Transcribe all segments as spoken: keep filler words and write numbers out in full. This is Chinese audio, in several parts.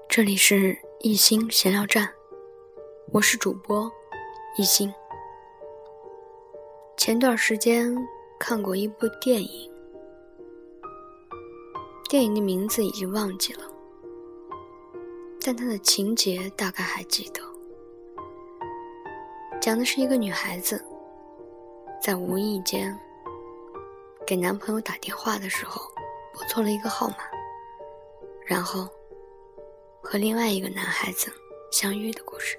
这里是一心闲聊站，我是主播一心。前段时间看过一部电影，电影的名字已经忘记了，但它的情节大概还记得。讲的是一个女孩子在无意间给男朋友打电话的时候拨错了一个号码，然后和另外一个男孩子相遇的故事。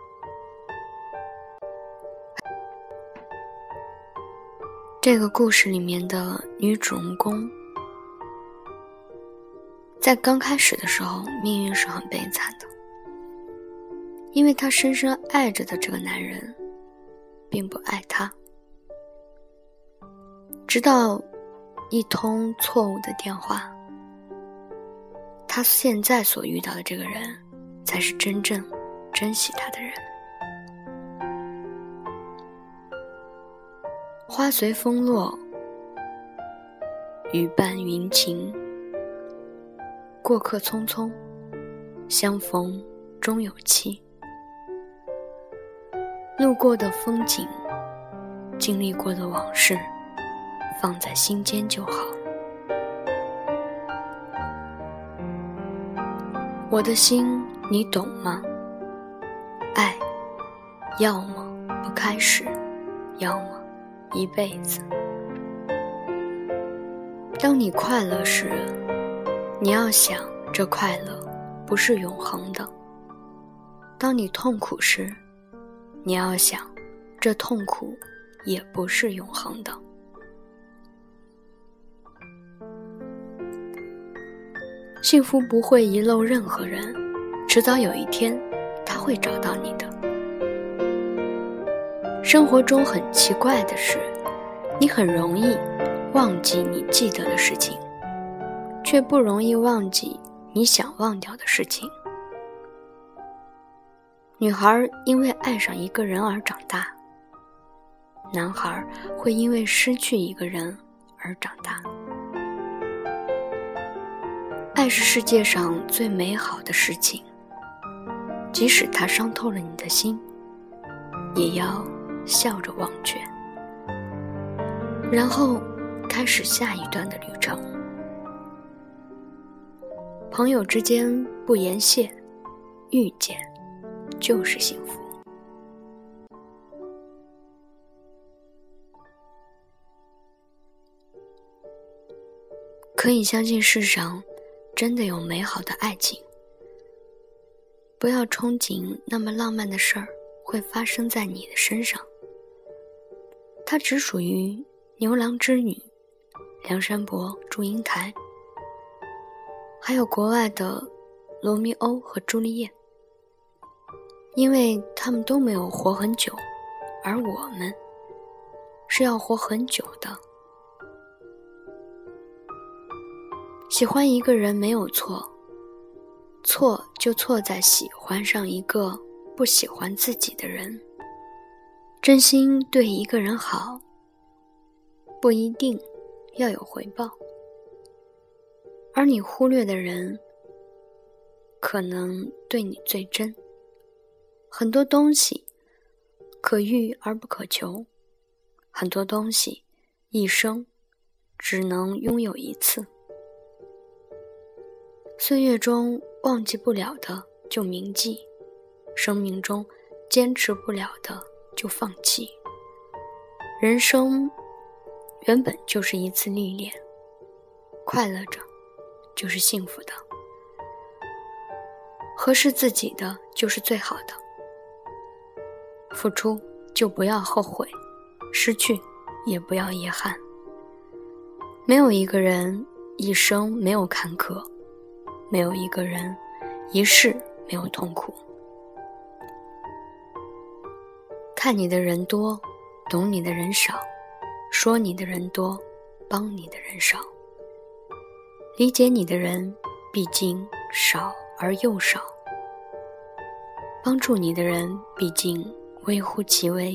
这个故事里面的女主人公在刚开始的时候命运是很悲惨的，因为她深深爱着的这个男人并不爱她，直到一通错误的电话，她现在所遇到的这个人才是真正珍惜她的人。花随风落，雨伴云晴，过客匆匆，相逢终有期。路过的风景，经历过的往事，放在心间就好。我的心你懂吗？爱要么不开始，要么一辈子。当你快乐时，你要想这快乐不是永恒的；当你痛苦时，你要想这痛苦也不是永恒的。幸福不会遗漏任何人，迟早有一天他会找到你的。生活中很奇怪的是，你很容易忘记你记得的事情，却不容易忘记你想忘掉的事情。女孩因为爱上一个人而长大，男孩会因为失去一个人而长大。爱是世界上最美好的事情，即使它伤透了你的心，也要笑着忘却，然后开始下一段的旅程。朋友之间不言谢，遇见就是幸福。可以相信世上真的有美好的爱情，不要憧憬那么浪漫的事儿会发生在你的身上，它只属于牛郎织女、梁山伯、祝英台，还有国外的罗密欧和朱丽叶，因为他们都没有活很久，而我们是要活很久的。喜欢一个人没有错，错就错在喜欢上一个不喜欢自己的人。真心对一个人好，不一定要有回报，而你忽略的人可能对你最真。很多东西可遇而不可求，很多东西一生只能拥有一次。岁月中忘记不了的就铭记，生命中坚持不了的就放弃。人生原本就是一次历练，快乐着就是幸福的，合适自己的就是最好的。付出就不要后悔，失去也不要遗憾。没有一个人一生没有坎坷，没有一个人一世没有痛苦。看你的人多，懂你的人少，说你的人多，帮你的人少。理解你的人毕竟少而又少，帮助你的人毕竟微乎其微。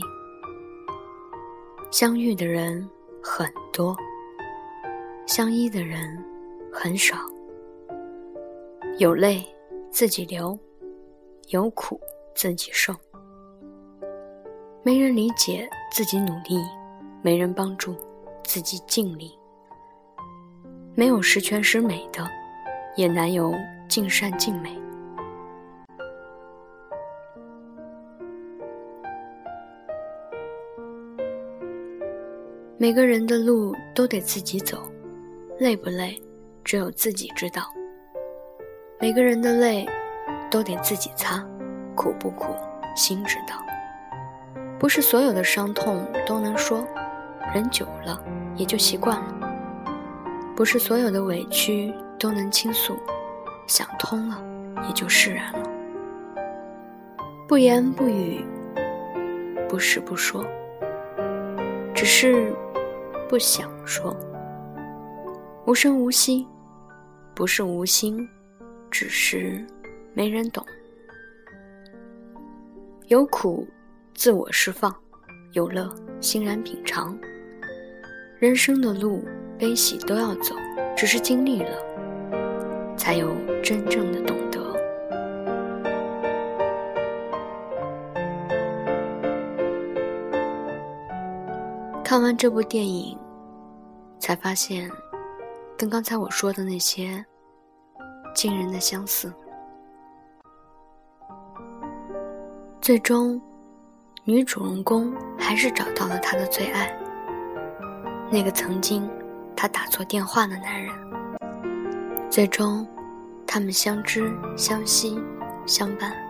相遇的人很多，相依的人很少。有泪自己留，有苦自己受。没人理解，自己努力；没人帮助，自己尽力。没有十全十美的，也难有尽善尽美。每个人的路都得自己走，累不累，只有自己知道。每个人的泪都得自己擦，苦不苦，心知道。不是所有的伤痛都能说，人久了也就习惯了。不是所有的委屈都能倾诉，想通了也就释然了。不言不语，不是不说，只是不想说。无声无息，不是无心，只是没人懂。有苦自我释放，有乐欣然品尝。人生的路悲喜都要走，只是经历了，才有真正的懂得。看完这部电影，才发现跟刚才我说的那些惊人的相似。最终女主人公还是找到了她的最爱，那个曾经她打错电话的男人。最终他们相知相惜相伴。